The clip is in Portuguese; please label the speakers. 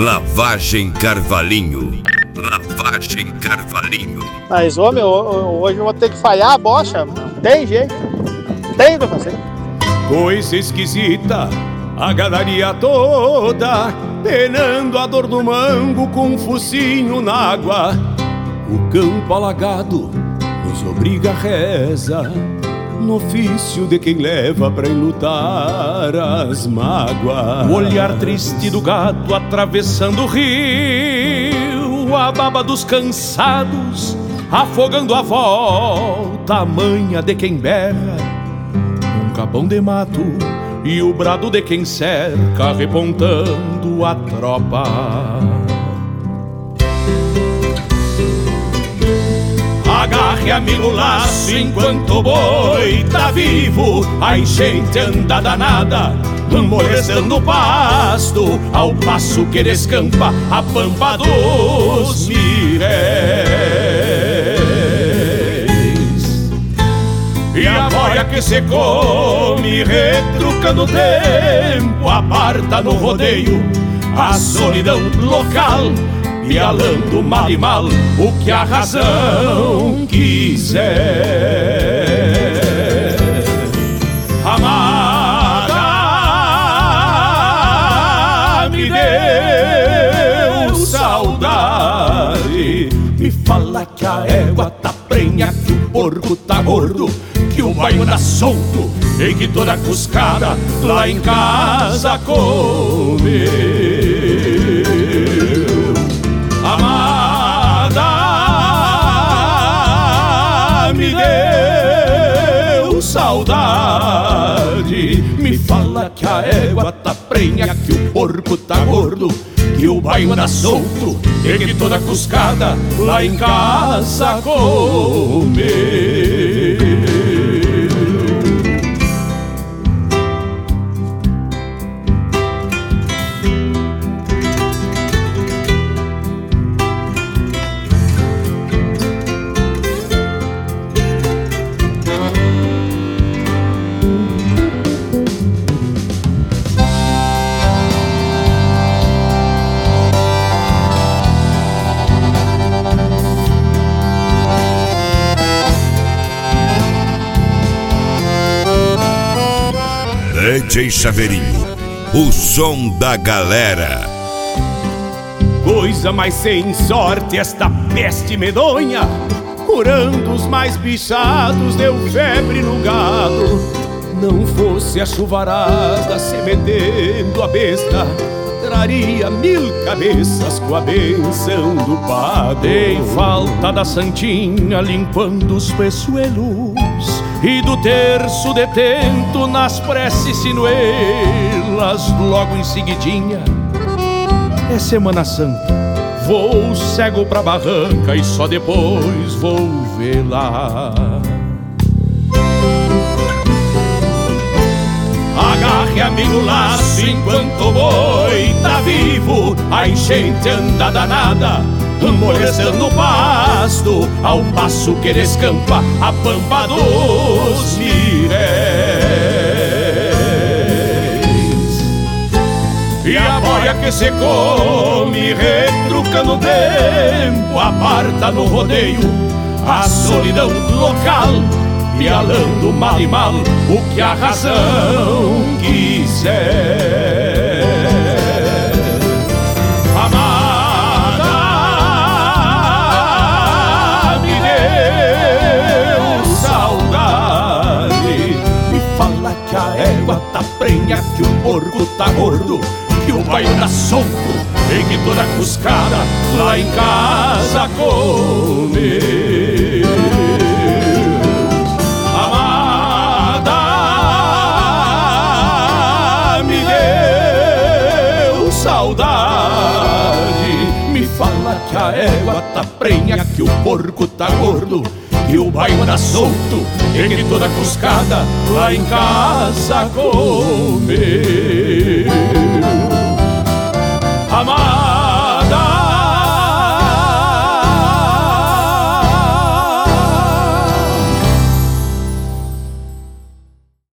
Speaker 1: Lavagem Carvalhinho. Lavagem Carvalhinho.
Speaker 2: Mas, homem, hoje eu vou ter que falhar a bocha. Não tem jeito. Não tem pra fazer.
Speaker 3: Coisa esquisita, a galeria toda penando a dor do mango com um focinho na água. O campo alagado nos obriga a reza no ofício de quem leva pra enlutar as mágoas. O olhar triste do gado atravessando o rio, a baba dos cansados afogando a volta, a manha de quem berra num capão de mato e o brado de quem cerca repontando a tropa. Agarre, amigo, laço enquanto o boi tá vivo. A enchente anda danada, molestando o pasto, ao passo que descampa a pampa dos miréis. E a boia que se come, retrucando o tempo, aparta no rodeio a solidão local, pialando mal e mal o que a razão quiser. Amada, me deu saudade. Me fala que a égua tá prenha, que o porco tá gordo, que o baio anda solto e que toda cuscada lá em casa come. Amada, me deu saudade. Me fala que a égua tá prenha, que o porco tá gordo, que o baio anda solto e que toda cuscada lá em casa come.
Speaker 1: DJ Chaveirinho, o som da galera.
Speaker 3: Coisa mais sem sorte esta peste medonha, curando os mais bichados, deu febre no gado. Não fosse a chuvarada se metendo a besta, traria 1000 cabeças com a benção do pago. Em falta da santinha limpando os peçoelos e do terço detento nas preces sinuelas, logo em seguidinha é Semana Santa. Vou cego pra barranca e só depois vou ver lá. Agarre, amigo, laço enquanto o boi tá vivo. A enchente anda danada, molestando o pasto, ao passo que descampa a pampa dos miréis. E a boia que se come, retrucando o tempo, aparta no rodeio a solidão local, pialando mal e mal o que a razão quiser. Amada, me deu saudade. Me fala que a égua tá prenha, que o porco tá gordo, que o baio tá solto e que toda cuscada lá em casa come. Amada, me deu saudade. Me fala que a égua tá prenha, que o porco tá gordo, que o baio anda solto e que toda cuscada lá em casa come.